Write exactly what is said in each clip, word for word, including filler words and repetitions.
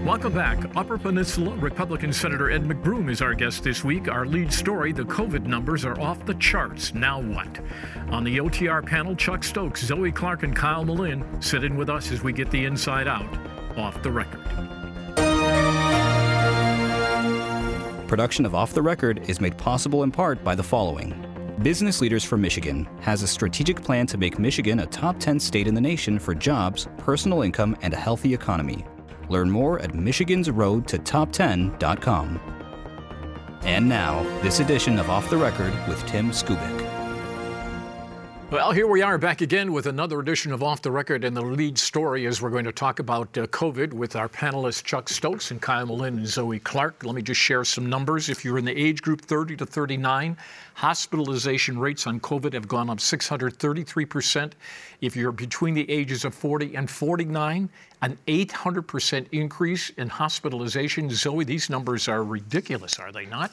Welcome back. Upper Peninsula Republican Senator Ed McBroom is our guest this week. Our lead story, the COVID numbers are off the charts. Now what? On the O T R panel, Chuck Stokes, Zoe Clark, and Kyle Malin sit in with us as we get the inside out. Off the Record. Production of Off the Record is made possible in part by the following. Business Leaders for Michigan has a strategic plan to make Michigan a top ten state in the nation for jobs, personal income, and a healthy economy. Learn more at michigans road to top ten dot com. And now, this edition of Off the Record with Tim Skubic. Well, here we are back again with another edition of Off the Record, and the lead story is we're going to talk about uh, COVID with our panelists Chuck Stokes and Kyle Malin and Zoe Clark. Let me just share some numbers. If you're in the age group thirty to thirty-nine, hospitalization rates on COVID have gone up six hundred thirty-three percent. If you're between the ages of forty and forty-nine, an eight hundred percent increase in hospitalization. Zoe, these numbers are ridiculous, are they not?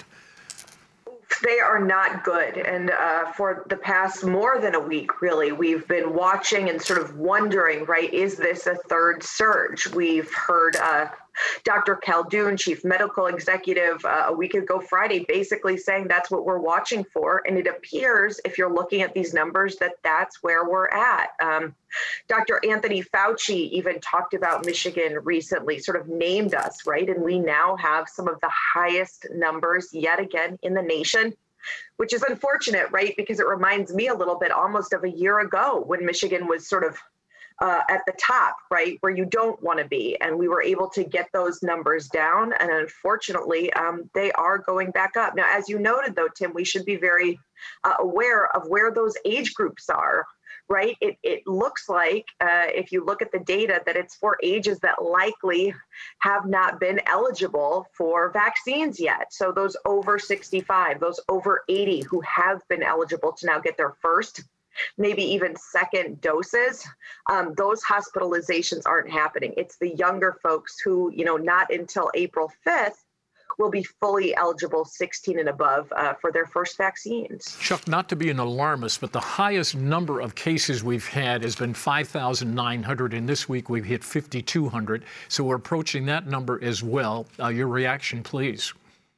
They are not good. And uh, for the past more than a week, really, we've been watching and sort of wondering, right, is this a third surge? We've heard uh, Doctor Khaldun, chief medical executive, uh, a week ago Friday, basically saying that's what we're watching for. And it appears, if you're looking at these numbers, that that's where we're at. Um, Doctor Anthony Fauci even talked about Michigan recently, sort of named us, right? And we now have some of the highest numbers yet again in the nation, which is unfortunate, right? Because it reminds me a little bit almost of a year ago when Michigan was sort of Uh, at the top, right, where you don't want to be. And we were able to get those numbers down. And unfortunately, um, they are going back up. Now, as you noted, though, Tim, we should be very uh, aware of where those age groups are, right? It, it looks like, uh, if you look at the data, that it's for ages that likely have not been eligible for vaccines yet. So those over sixty-five, those over eighty who have been eligible to now get their first, maybe even second doses, um, those hospitalizations aren't happening. It's the younger folks who, you know, not until April fifth will be fully eligible, sixteen and above, uh, for their first vaccines. Chuck, not to be an alarmist, but the highest number of cases we've had has been five thousand nine hundred, and this week we've hit five thousand two hundred. So we're approaching that number as well. Uh, your reaction, please.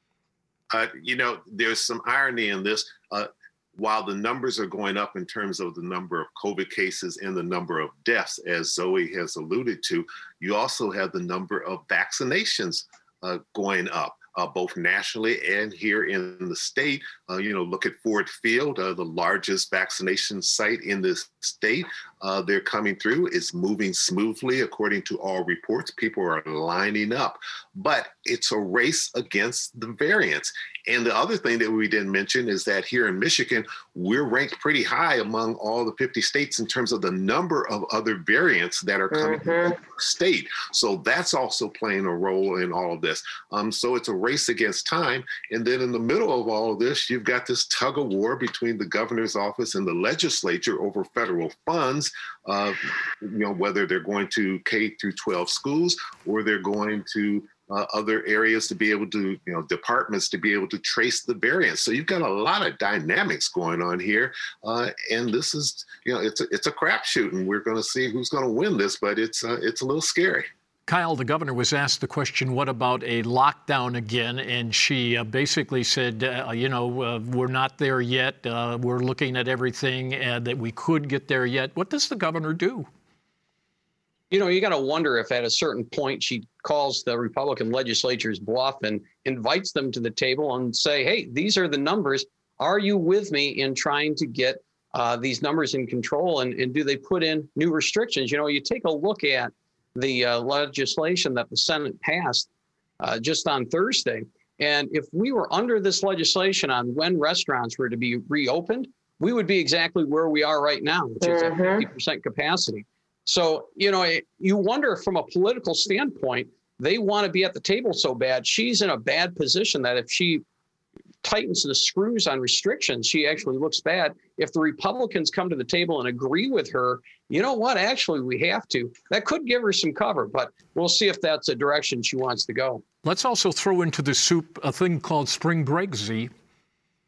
Uh, you know, there's some irony in this. Uh, While the numbers are going up in terms of the number of COVID cases and the number of deaths, as Zoe has alluded to, you also have the number of vaccinations uh, going up, uh, both nationally and here in the state. Uh, you know, look at Ford Field, uh, the largest vaccination site in this state. Uh, they're coming through. It's moving smoothly, according to all reports. People are lining up, but it's a race against the variants. And the other thing that we didn't mention is that here in Michigan, we're ranked pretty high among all the fifty states in terms of the number of other variants that are coming mm-hmm. from the state. So that's also playing a role in all of this. Um, so it's a race against time. And then in the middle of all of this, you've got this tug of war between the governor's office and the legislature over federal funds, uh, you know, whether they're going to K through twelve schools or they're going to Uh, other areas to be able to, you know, departments to be able to trace the variants. So you've got a lot of dynamics going on here. Uh, and this is, you know, it's a, it's a crapshoot, and we're going to see who's going to win this, but it's uh, it's a little scary. Kyle, the governor was asked the question, what about a lockdown again? And she uh, basically said, uh, you know, uh, we're not there yet. Uh, we're looking at everything uh, that we could get there yet. What does the governor do? You know, you got to wonder if at a certain point she calls the Republican legislature's bluff and invites them to the table and say, hey, these are the numbers. Are you with me in trying to get uh, these numbers in control? And, and do they put in new restrictions? You know, you take a look at the uh, legislation that the Senate passed uh, just on Thursday. And if we were under this legislation on when restaurants were to be reopened, we would be exactly where we are right now, which is mm-hmm. at fifty percent capacity. So, you know, you wonder from a political standpoint, they want to be at the table so bad. She's in a bad position that if she tightens the screws on restrictions, she actually looks bad. If the Republicans come to the table and agree with her, you know what, actually, we have to. That could give her some cover, but we'll see if that's a direction she wants to go. Let's also throw into the soup a thing called spring break, Z.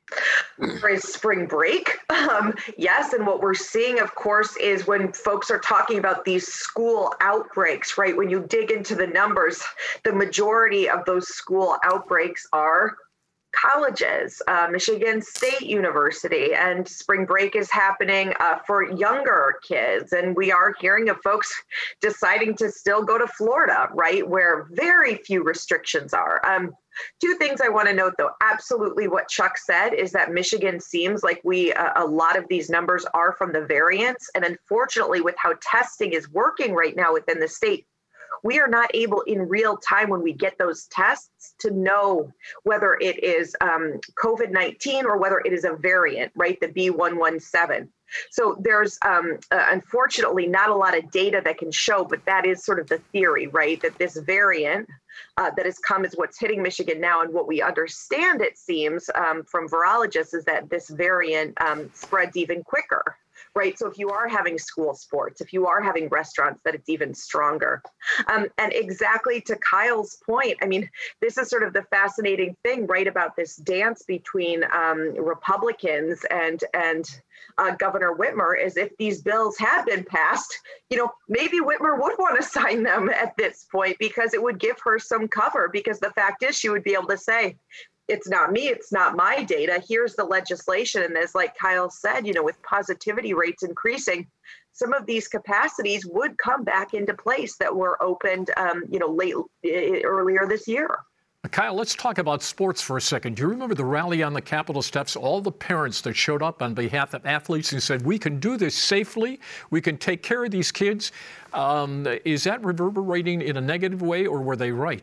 Is spring break. Um, yes. And what we're seeing, of course, is when folks are talking about these school outbreaks, right? When you dig into the numbers, the majority of those school outbreaks are colleges, uh, Michigan State University, and spring break is happening uh, for younger kids. And we are hearing of folks deciding to still go to Florida, right, where very few restrictions are. Um, Two things I want to note, though. Absolutely what Chuck said is that Michigan seems like we, uh, a lot of these numbers are from the variants. And unfortunately, with how testing is working right now within the state, we are not able in real time when we get those tests to know whether it is um, COVID nineteen or whether it is a variant, right? The B one one seven. So there's um, uh, unfortunately not a lot of data that can show, but that is sort of the theory, right? That this variant uh, that has come is what's hitting Michigan now. And what we understand, it seems, um, from virologists is that this variant um, spreads even quicker. Right. So if you are having school sports, if you are having restaurants, that it's even stronger. Um, and exactly to Kyle's point, I mean, this is sort of the fascinating thing, right, about this dance between um, Republicans and and uh, Governor Whitmer is if these bills had been passed, you know, maybe Whitmer would want to sign them at this point because it would give her some cover, because the fact is she would be able to say, it's not me, it's not my data. Here's the legislation. And as like Kyle said, you know, with positivity rates increasing, some of these capacities would come back into place that were opened, um, you know, late uh, earlier this year. Kyle, let's talk about sports for a second. Do you remember the rally on the Capitol steps? All the parents that showed up on behalf of athletes and said, we can do this safely. We can take care of these kids. Um, is that reverberating in a negative way, or were they right?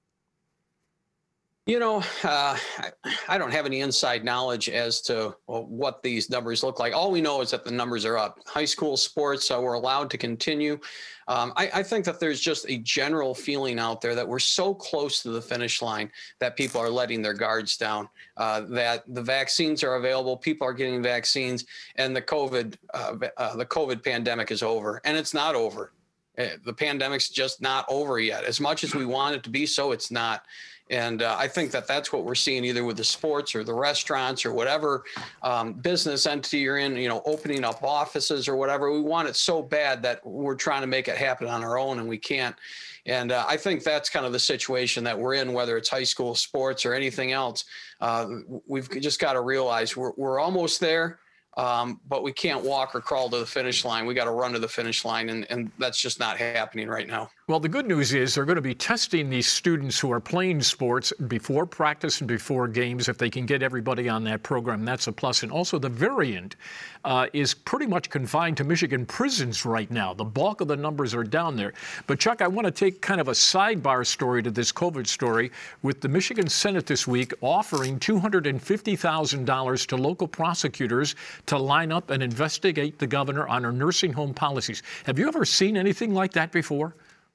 You know, uh, I, I don't have any inside knowledge as to well, what these numbers look like. All we know is that the numbers are up. High school sports uh, were allowed to continue. Um, I, I think that there's just a general feeling out there that we're so close to the finish line that people are letting their guards down, uh, that the vaccines are available, people are getting vaccines, and the COVID, uh, uh, the COVID pandemic is over. And it's not over. The pandemic's just not over yet. As much as we want it to be so, it's not. And uh, I think that that's what we're seeing either with the sports or the restaurants or whatever um, business entity you're in, you know, opening up offices or whatever. We want it so bad that we're trying to make it happen on our own and we can't. And uh, I think that's kind of the situation that we're in, whether it's high school sports or anything else. Uh, we've just got to realize we're, we're almost there. Um, but we can't walk or crawl to the finish line. We got to run to the finish line, and, and that's just not happening right now. Well, the good news is they're going to be testing these students who are playing sports before practice and before games if they can get everybody on that program. That's a plus. And also the variant uh, is pretty much confined to Michigan prisons right now. The bulk of the numbers are down there. But, Chuck, I want to take kind of a sidebar story to this COVID story with the Michigan Senate this week offering two hundred fifty thousand dollars to local prosecutors to line up and investigate the governor on her nursing home policies. Have you ever seen anything like that before?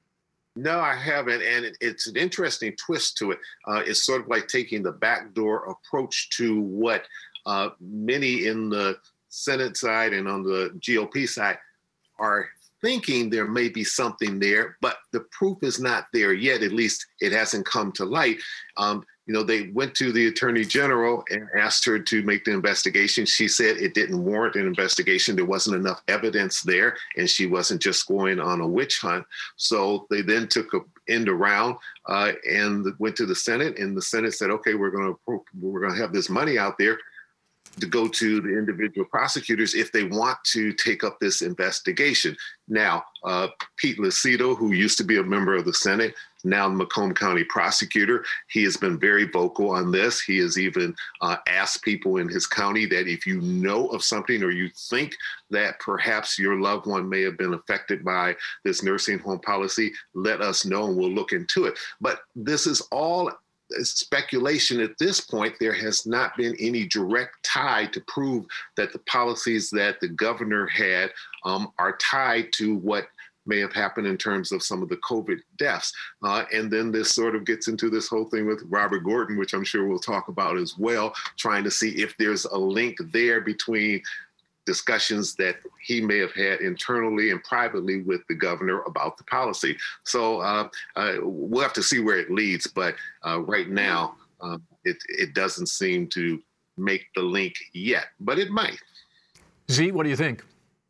No, I haven't. And it, it's an interesting twist to it. Uh, it's sort of like taking the backdoor approach to what uh, many in the Senate side and on the G O P side are thinking there may be something there, but the proof is not there yet. At least it hasn't come to light. Um, You know, they went to the attorney general and asked her to make the investigation. She said it didn't warrant an investigation. There wasn't enough evidence there, and she wasn't just going on a witch hunt. So they then took a end around uh, and went to the Senate, and the Senate said, okay, we're going to we're going to have this money out there to go to the individual prosecutors if they want to take up this investigation. Now, uh, Pete Lucido, who used to be a member of the Senate, now Macomb County prosecutor, he has been very vocal on this. He has even uh, asked people in his county that if you know of something or you think that perhaps your loved one may have been affected by this nursing home policy, let us know and we'll look into it. But this is all speculation at this point. There has not been any direct tie to prove that the policies that the governor had um, are tied to what may have happened in terms of some of the COVID deaths. Uh, and then this sort of gets into this whole thing with Robert Gordon, which I'm sure we'll talk about as well, trying to see if there's a link there between discussions that he may have had internally and privately with the governor about the policy. So uh, uh, we'll have to see where it leads. But uh, right now, uh, it, it doesn't seem to make the link yet, but it might. Z, what do you think?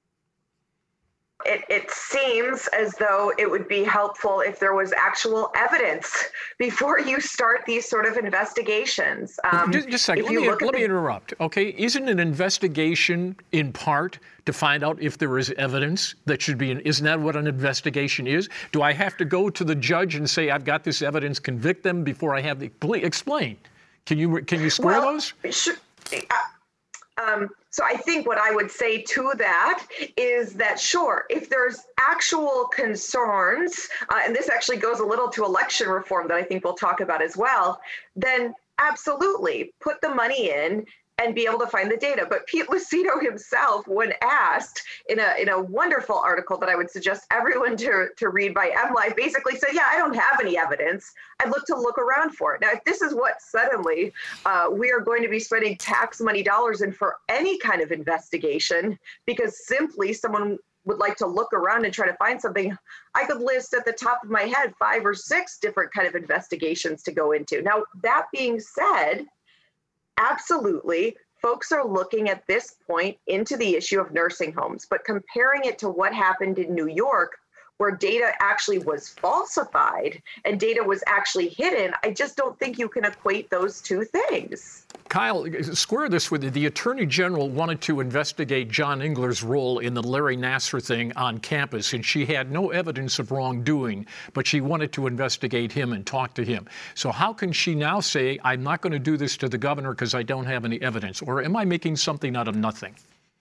It, it seems as though it would be helpful if there was actual evidence before you start these sort of investigations. Um, just, just a second, let, me, let the... me interrupt, okay? Isn't an investigation in part to find out if there is evidence that should be, isn't that what an investigation is? Do I have to go to the judge and say, I've got this evidence, convict them before I have the, please, explain. Can you, can you square well, those? Sure. Um, so I think what I would say to that is that, sure, if there's actual concerns, uh, and this actually goes a little to election reform that I think we'll talk about as well, then absolutely put the money in and be able to find the data. But Pete Lucido himself, when asked in a in a wonderful article that I would suggest everyone to, to read by MLive, basically said, yeah, I don't have any evidence. I'd look to look around for it. Now, if this is what suddenly uh, we are going to be spending tax money dollars in for any kind of investigation, because simply someone would like to look around and try to find something, I could list at the top of my head five or six different kind of investigations to go into. Now, that being said, absolutely, folks are looking at this point into the issue of nursing homes, but comparing it to what happened in New York, where data actually was falsified and data was actually hidden, I just don't think you can equate those two things. Kyle, square this with you. The Attorney General wanted to investigate John Engler's role in the Larry Nassar thing on campus, and she had no evidence of wrongdoing, but she wanted to investigate him and talk to him. So how can she now say, I'm not going to do this to the governor because I don't have any evidence? Or am I making something out of nothing?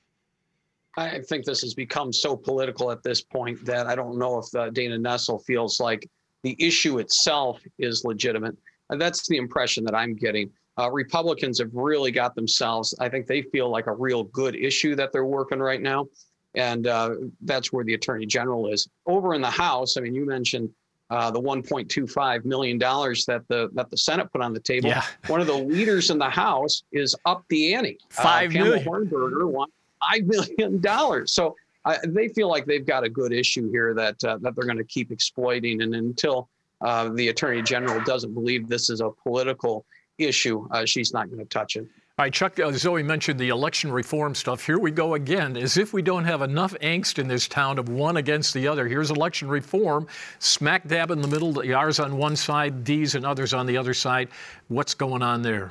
I think this has become so political at this point that I don't know if uh, Dana Nessel feels like the issue itself is legitimate. And that's the impression that I'm getting. Uh, Republicans have really got themselves, I think they feel like a real good issue that they're working right now. And uh, that's where the Attorney General is. Over in the House, I mean, you mentioned uh, the one point two five million dollars that the that the Senate put on the table. Yeah. One of the leaders in the House is up the ante. Five uh, Pamela million. Hornberger wants five million dollars. So uh, they feel like they've got a good issue here that uh, that they're going to keep exploiting. And until uh, the Attorney General doesn't believe this is a political issue, uh, she's not going to touch it. All right, Chuck, uh, Zoe mentioned the election reform stuff. Here we go again, as if we don't have enough angst in this town of one against the other. Here's election reform, smack dab in the middle, the R's on one side, D's and others on the other side. What's going on there?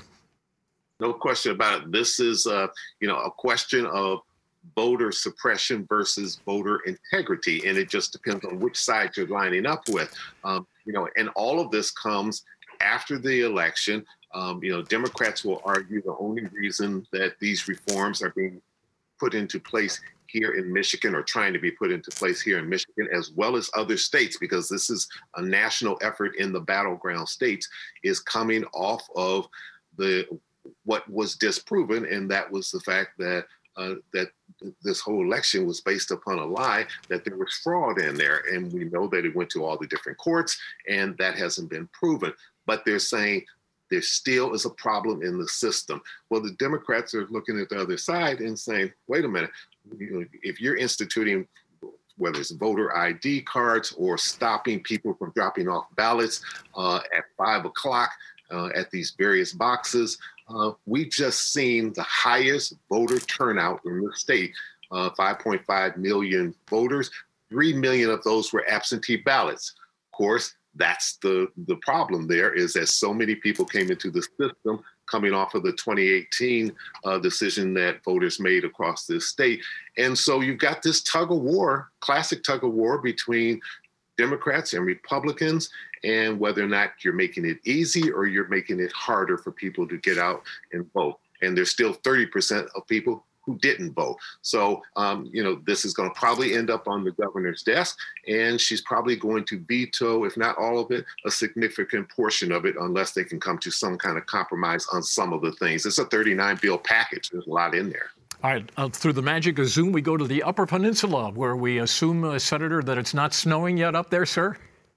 No question about it. This is, uh, you know, a question of voter suppression versus voter integrity, and it just depends on which side you're lining up with. Um, you know, and all of this comes after the election. Um, you know, Democrats will argue the only reason that these reforms are being put into place here in Michigan, or trying to be put into place here in Michigan, as well as other states, because this is a national effort in the battleground states, is coming off of the what was disproven, and that was the fact that uh, that this whole election was based upon a lie, that there was fraud in there, and we know that it went to all the different courts, and that hasn't been proven. But they're saying there still is a problem in the system. Well, the Democrats are looking at the other side and saying, wait a minute, you know, if you're instituting, whether it's voter I D cards or stopping people from dropping off ballots uh, at five o'clock uh, at these various boxes, uh, we've just seen the highest voter turnout in the state, uh, five point five million voters, three million of those were absentee ballots. Of course, that's the, the problem there, is that so many people came into the system coming off of the twenty eighteen uh, decision that voters made across this state. And so you've got this tug of war, classic tug of war between Democrats and Republicans, and whether or not you're making it easy or you're making it harder for people to get out and vote. And there's still thirty percent of people who didn't vote. So, um, you know, this is going to probably end up on the governor's desk, and she's probably going to veto, if not all of it, a significant portion of it, unless they can come to some kind of compromise on some of the things. It's a thirty-nine bill package. There's a lot in there. All right, uh, through the magic of Zoom, we go to the Upper Peninsula, where we assume, uh, Senator, that it's not snowing yet up there, sir?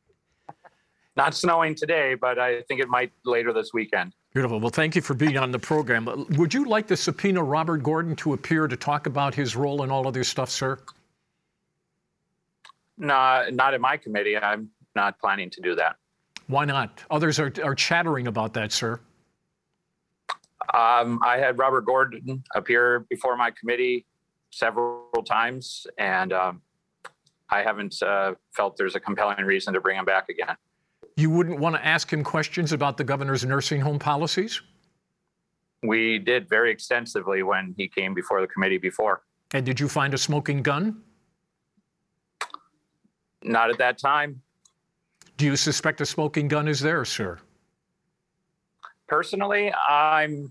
Not snowing today, but I think it might later this weekend. Beautiful. Well, thank you for being on the program. Would you like to subpoena Robert Gordon to appear to talk about his role in all of this stuff, sir? No, not in my committee. I'm not planning to do that. Why not? Others are, are chattering about that, sir. Um, I had Robert Gordon appear before my committee several times, and um, I haven't uh, felt there's a compelling reason to bring him back again. You wouldn't want to ask him questions about the governor's nursing home policies? We did very extensively when he came before the committee before. And did you find a smoking gun? Not at that time. Do you suspect a smoking gun is there, sir? Personally, I'm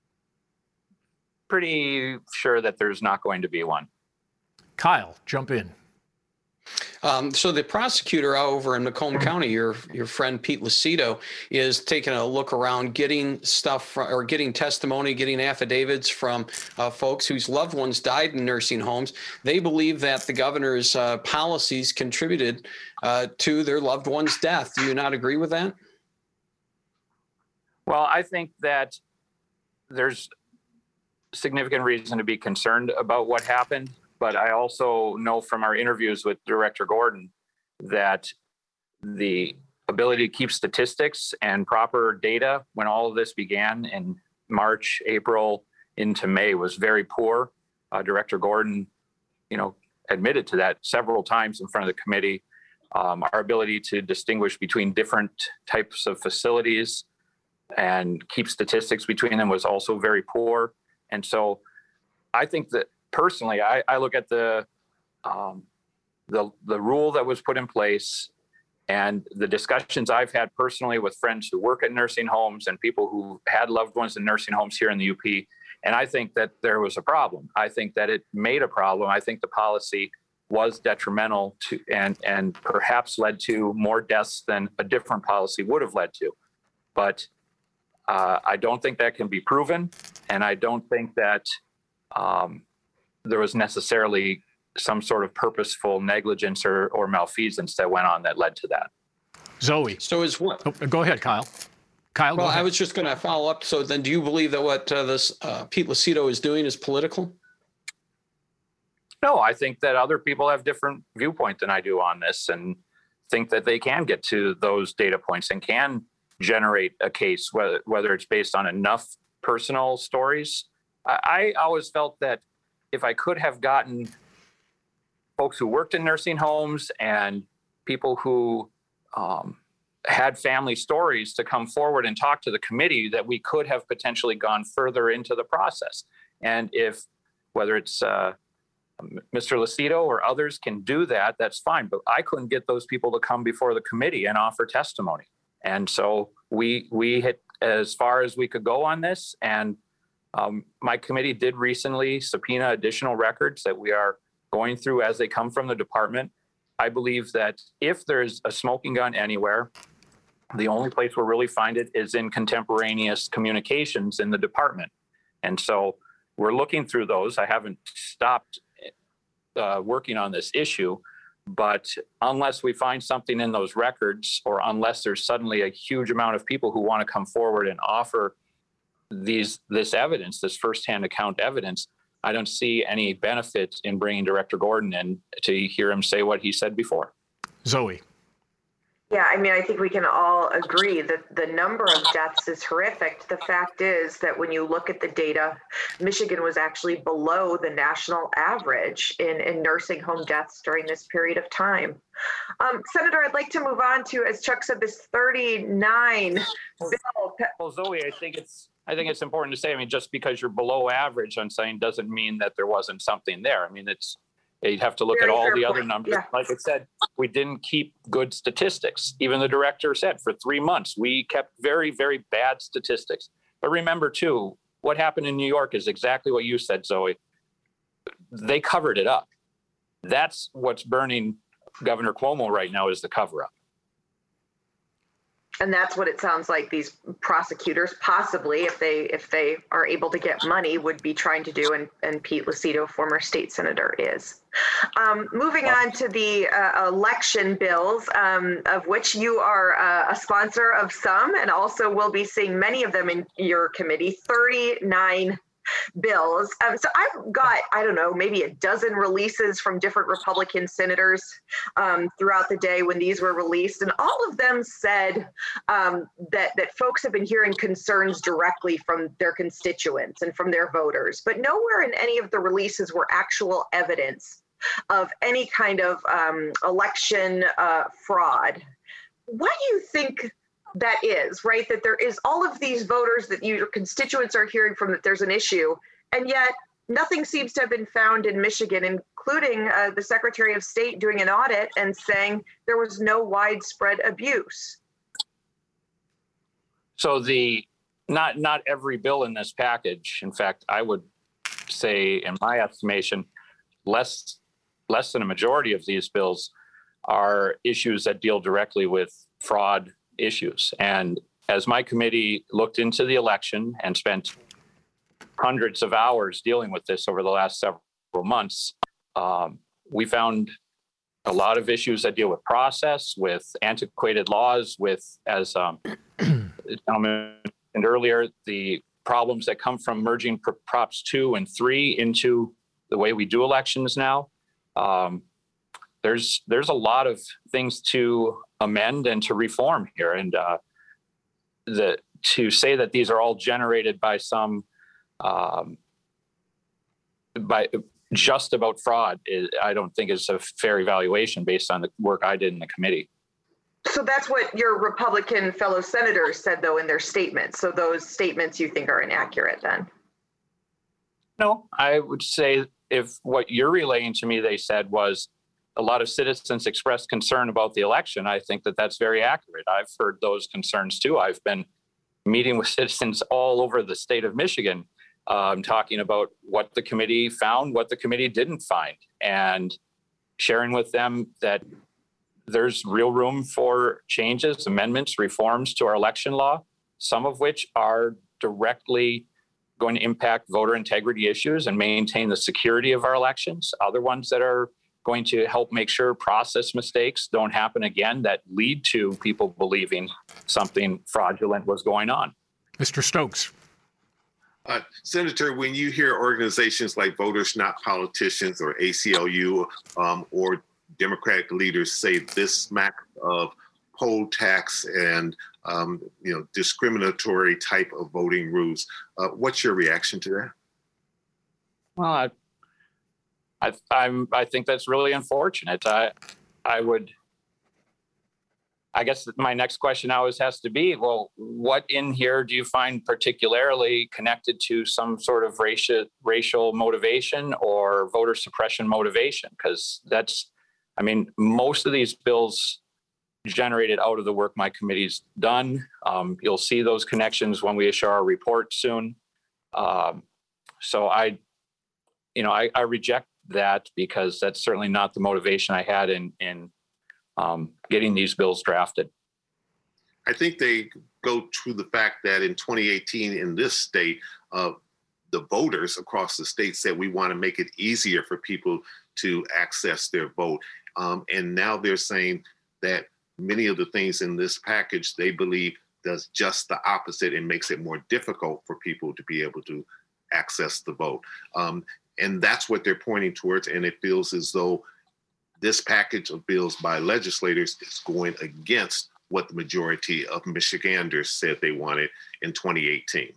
pretty sure that there's not going to be one. Kyle, jump in. Um, so the prosecutor over in Macomb County, your your friend Pete Lucido, is taking a look around, getting stuff from, or getting testimony, getting affidavits from uh, folks whose loved ones died in nursing homes. They believe that the governor's uh, policies contributed uh, to their loved one's death. Do you not agree with that? Well, I think that there's significant reason to be concerned about what happened. But I also know from our interviews with Director Gordon that the ability to keep statistics and proper data when all of this began in March, April into May was very poor. Uh, Director Gordon, you know, admitted to that several times in front of the committee. Um, our ability to distinguish between different types of facilities and keep statistics between them was also very poor. And so I think that personally, I, I look at the, um, the the rule that was put in place and the discussions I've had personally with friends who work at nursing homes and people who had loved ones in nursing homes here in the U P. And I think that there was a problem. I think that it made a problem. I think the policy was detrimental to and and perhaps led to more deaths than a different policy would have led to. But uh, I don't think that can be proven. And I don't think that um, there was necessarily some sort of purposeful negligence or, or malfeasance that went on that led to that. Zoe. So is what? Oh, go ahead, Kyle. Kyle, Well, go ahead. I was just going to follow up. So then do you believe that what uh, this uh, Pete Lucido is doing is political? No, I think that other people have different viewpoint than I do on this and think that they can get to those data points and can generate a case, whether, whether it's based on enough personal stories. I, I always felt that if I could have gotten folks who worked in nursing homes and people who um, had family stories to come forward and talk to the committee, that we could have potentially gone further into the process. And if, whether it's uh, Mister Lucido or others can do that, that's fine. But I couldn't get those people to come before the committee and offer testimony. And so we we hit as far as we could go on this. And um, my committee did recently subpoena additional records that we are going through as they come from the department. I believe that if there's a smoking gun anywhere, the only place we'll really find it is in contemporaneous communications in the department. And so we're looking through those. I haven't stopped uh, working on this issue, but unless we find something in those records, or unless there's suddenly a huge amount of people who want to come forward and offer these this evidence, this firsthand account evidence, I don't see any benefit in bringing Director Gordon in to hear him say what he said before. Zoe. Yeah, I mean, I think we can all agree that the number of deaths is horrific. The fact is that when you look at the data, Michigan was actually below the national average in, in nursing home deaths during this period of time. Um, Senator, I'd like to move on to, as Chuck said, this thirty-nine bill. Well, Zoe, I think it's I think it's important to say, I mean, just because you're below average on saying doesn't mean that there wasn't something there. I mean, it's you'd have to look Very at all fair the point. other numbers. Yeah. Like I said, we didn't keep good statistics. Even the director said for three months, we kept very, very bad statistics. But remember, too, what happened in New York is exactly what you said, Zoe. They covered it up. That's what's burning Governor Cuomo right now, is the cover-up. And that's what it sounds like these prosecutors, possibly, if they if they are able to get money, would be trying to do, and, and Pete Lucido, former state senator, is. Um, moving on to the uh, election bills, um, of which you are uh, a sponsor of some, and also will be seeing many of them in your committee, thirty-nine bills. Um, so I've got, I don't know, maybe a dozen releases from different Republican senators um, throughout the day when these were released. And all of them said um, that, that folks have been hearing concerns directly from their constituents and from their voters. But nowhere in any of the releases were actual evidence of any kind of um, election uh, fraud. What do you think that is, right? That there is all of these voters that your constituents are hearing from that there's an issue, and yet nothing seems to have been found in Michigan, including uh, the Secretary of State doing an audit and saying there was no widespread abuse. So the not not every bill in this package, in fact, I would say, in my estimation, less less than a majority of these bills are issues that deal directly with fraud issues. And as my committee looked into the election and spent hundreds of hours dealing with this over the last several months, um, we found a lot of issues that deal with process, with antiquated laws, with, as um, the gentleman mentioned earlier, the problems that come from merging Props two and three into the way we do elections now. Um, there's there's a lot of things to amend and to reform here, and uh, the to say that these are all generated by some um, by just about fraud is, I don't think is a fair evaluation based on the work I did in the committee. So that's what your Republican fellow senators said, though, in their statements. So those statements you think are inaccurate, then? No, I would say if what you're relaying to me, they said was a lot of citizens expressed concern about the election. I think that that's very accurate. I've heard those concerns too. I've been meeting with citizens all over the state of Michigan, um, talking about what the committee found, what the committee didn't find, and sharing with them that there's real room for changes, amendments, reforms to our election law, some of which are directly going to impact voter integrity issues and maintain the security of our elections. Other ones that are going to help make sure process mistakes don't happen again that lead to people believing something fraudulent was going on. Mister Stokes. Uh, Senator, when you hear organizations like Voters Not Politicians or A C L U um, or Democratic leaders say this smacks of poll tax and um, you know, discriminatory type of voting rules, uh, what's your reaction to that? Well, I, I, I'm, I think that's really unfortunate. I, I would, I guess my next question always has to be, well, what in here do you find particularly connected to some sort of racial, racial motivation or voter suppression motivation? Because that's, I mean, most of these bills generated out of the work my committee's done. Um, you'll see those connections when we issue our report soon. Um, so I, you know, I, I reject that because that's certainly not the motivation I had in, in um, getting these bills drafted. I think they go to the fact that in twenty eighteen in this state, uh, the voters across the state said we want to make it easier for people to access their vote. Um, and now they're saying that many of the things in this package, they believe does just the opposite and makes it more difficult for people to be able to access the vote. Um, and that's what they're pointing towards. And it feels as though this package of bills by legislators is going against what the majority of Michiganders said they wanted in twenty eighteen.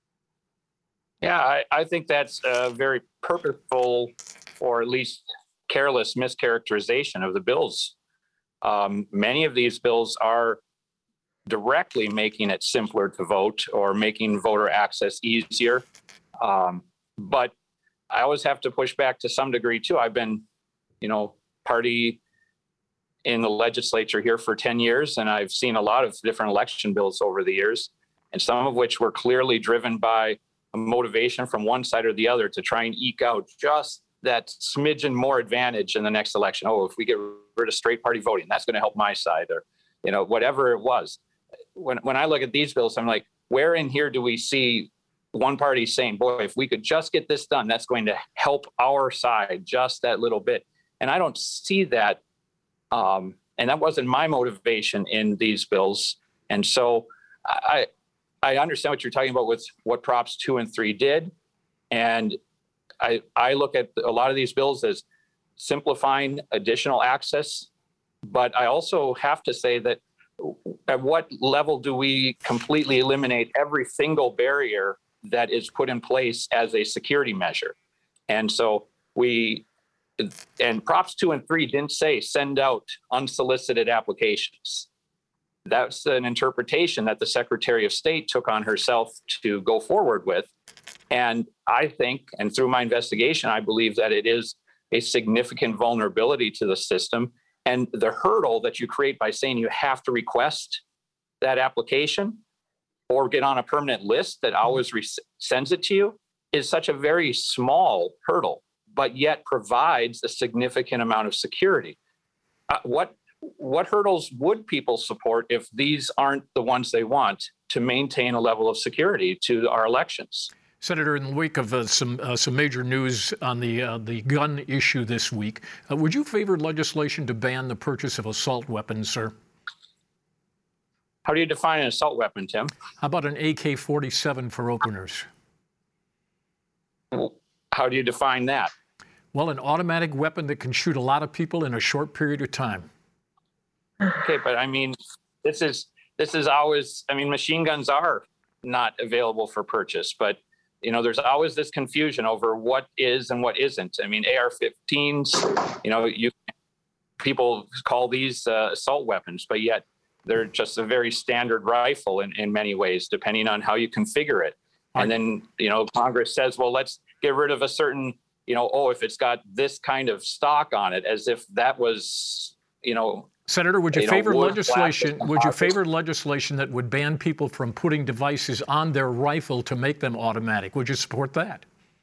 Yeah, I, I think that's a very purposeful or at least careless mischaracterization of the bills. Um, many of these bills are directly making it simpler to vote or making voter access easier. Um, but I always have to push back to some degree too. I've been, you know, party in the legislature here for ten years, and I've seen a lot of different election bills over the years, and some of which were clearly driven by a motivation from one side or the other to try and eke out just that smidgen more advantage in the next election. Oh, if we get rid of straight party voting, that's going to help my side, or, you know, whatever it was. When when I look at these bills, I'm like, where in here do we see one party saying, boy, if we could just get this done, that's going to help our side just that little bit. And I don't see that. Um, and that wasn't my motivation in these bills. And so I, I understand what you're talking about with what Props two and three did. And I, I look at a lot of these bills as simplifying additional access, but I also have to say that at what level do we completely eliminate every single barrier that is put in place as a security measure? And so we, and Props two and three didn't say send out unsolicited applications. That's an interpretation that the Secretary of State took on herself to go forward with. And I think, and through my investigation, I believe that it is a significant vulnerability to the system. And the hurdle that you create by saying you have to request that application or get on a permanent list that always re- sends it to you is such a very small hurdle, but yet provides a significant amount of security. Uh, what what hurdles would people support if these aren't the ones they want to maintain a level of security to our elections? Senator, in the wake of uh, some uh, some major news on the uh, the gun issue this week, uh, would you favor legislation to ban the purchase of assault weapons, sir? How do you define an assault weapon, Tim? How about an A K forty-seven for openers? How do you define that? Well, an automatic weapon that can shoot a lot of people in a short period of time. Okay, but I mean, this is this is always, I mean, machine guns are not available for purchase, but you know, there's always this confusion over what is and what isn't. I mean, A R fifteens, you know, you people call these uh, assault weapons, but yet they're just a very standard rifle in, in many ways, depending on how you configure it. And then, you know, Congress says, well, let's get rid of a certain, you know, oh, if it's got this kind of stock on it, as if that was, you know. Senator, would you, you favor know, legislation? Would you favor legislation that would ban people from putting devices on their rifle to make them automatic? Would you support that?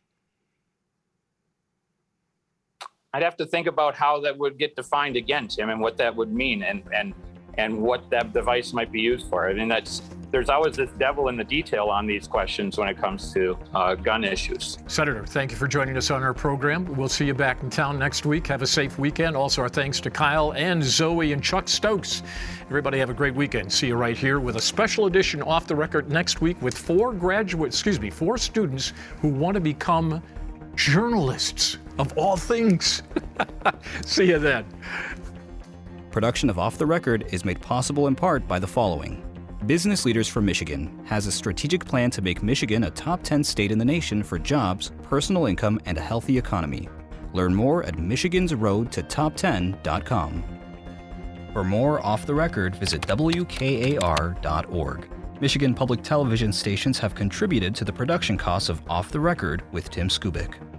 I'd have to think about how that would get defined again, Tim, and what that would mean, and and and what that device might be used for. I mean, that's there's always this devil in the detail on these questions when it comes to uh, gun issues. Senator, thank you for joining us on our program. We'll see you back in town next week. Have a safe weekend. Also, our thanks to Kyle and Zoe and Chuck Stokes. Everybody have a great weekend. See you right here with a special edition Off the Record next week with four graduates, excuse me, four students who want to become journalists of all things. See you then. Production of Off the Record is made possible in part by the following. Business Leaders for Michigan has a strategic plan to make Michigan a top ten state in the nation for jobs, personal income, and a healthy economy. Learn more at michigans road to top ten dot com. For more Off the Record, visit W K A R dot org. Michigan Public Television stations have contributed to the production costs of Off the Record with Tim Skubick.